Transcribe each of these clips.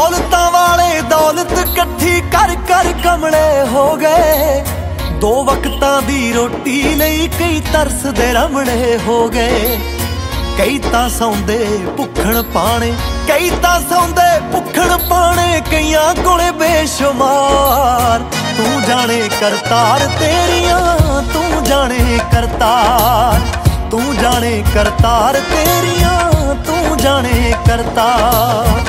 दौलतां वाले दौलत कट्ठी कर कर कमले हो गए। दो वक्तां दी रोटी लई कई तरसदे रमणे हो गए। कई तां सौंदे भुखण पाने, कई तां सौंदे भुखण पाने, कईयां कोले बेशुमार। तू जाने करतार तेरियां, तू जाने करतार, तू जाने करतार तेरियां, तू जाने करतार।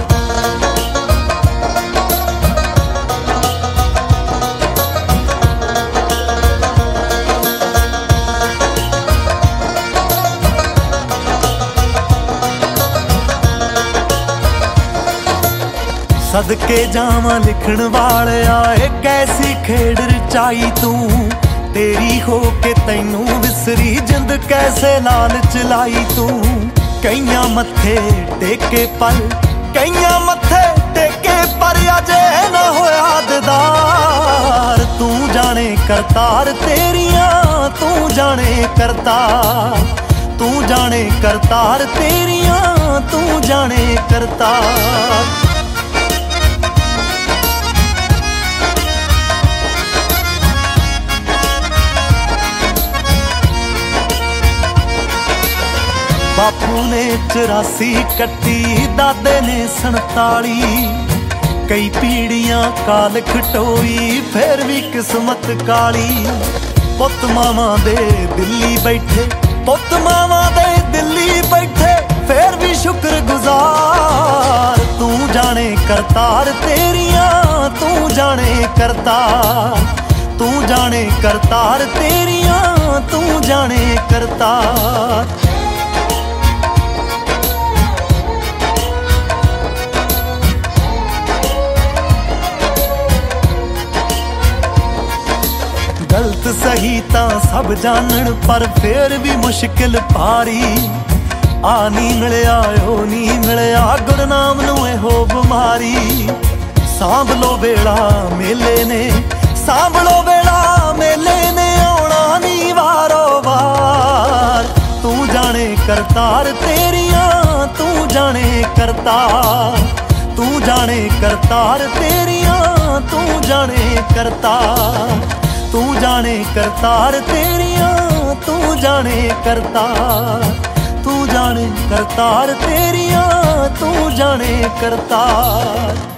सदके जावां लिखण वालिया एक ऐसी खेड रचाई तू। तेरी हो के तैनू विसरी जिंद कैसे लालच लाई तू। कईयां मत्थे टेके पर, कईयां मत्थे टेके पर अजे ना होया दीदार। तू जाने करतार तेरियां, तू जाने करतार, तू जाने करतार तेरियां, तू जाने करतार। बापू ने 84 कट्टी, दादे ने 47। कई पीढ़ियां काल खटोई फिर भी किस्मत काली। पुत मावां दे दिल्ली बैठे, पुत मावां दे दिल्ली बैठे फिर भी शुक्र गुजार। तू जाने करतार तेरियां, तू जाने करतार, तू जाने करतार तेरियां, तू जाने करतार। गलत सही तां सब जानन पर फिर भी मुश्किल पारी। आ नी मिलिया ओ नी मिलिया गुरनाम नूं इहो बिमारी। सांभ लो वेला मेले ने, सांभ लो वेला मेले ने, आउणा नी वारो वार। तू जाने करतार तेरियां, तू जाने करतार, तू जाने करतार तेरियां, तू जाने करतार। तू जाने करतार तेरियां, तू जाने करतार, तू जाने करतार तेरियां, तू जाने करतार।